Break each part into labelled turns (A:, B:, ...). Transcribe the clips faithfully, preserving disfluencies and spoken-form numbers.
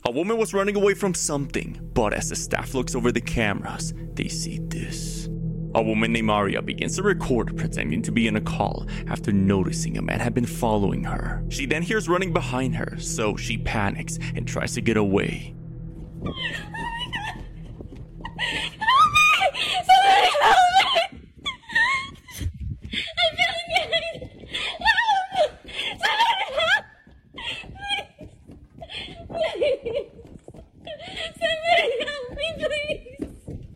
A: A woman was running away from something, but as the staff looks over the cameras, they see this. A woman named Aria begins to record pretending to be in a call after noticing a man had been following her. She then hears running behind her, so she panics and tries to get away.
B: Oh my God. Help me! Somebody help me! I'm feeling it! Help! Somebody help! Please! Please! Somebody help me, please!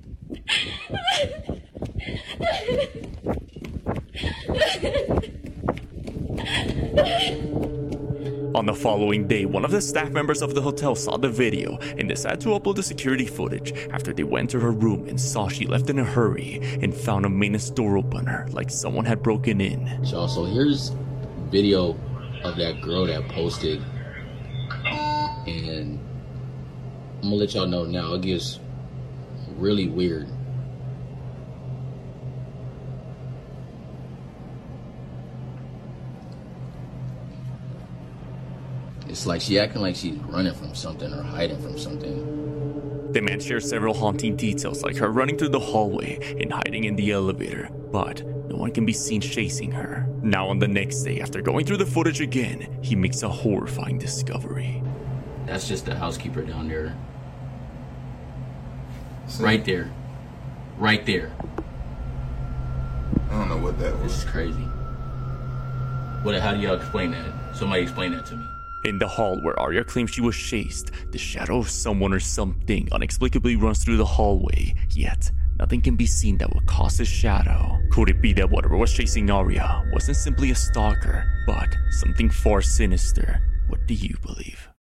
A: On the following day, one of the staff members of the hotel saw the video and decided to upload the security footage after they went to her room and saw she left in a hurry and found a maintenance door opener like someone had broken in.
C: Y'all, so here's video of that girl that posted, and I'm gonna let y'all know now, it gets really weird. It's like she acting like she's running from something or hiding from something.
A: The man shares several haunting details like her running through the hallway and hiding in the elevator, but no one can be seen chasing her. Now on the next day, after going through the footage again, he makes a horrifying discovery.
C: That's just the housekeeper down there.
D: See?
C: Right there. Right there.
D: I don't know what that
C: This
D: was.
C: is crazy. What? How do y'all explain that? Somebody explain that to me.
A: In the hall where Aria claims she was chased, the shadow of someone or something inexplicably runs through the hallway, yet nothing can be seen that would cause this shadow. Could it be that whatever was chasing Aria wasn't simply a stalker, but something far sinister? What do you believe?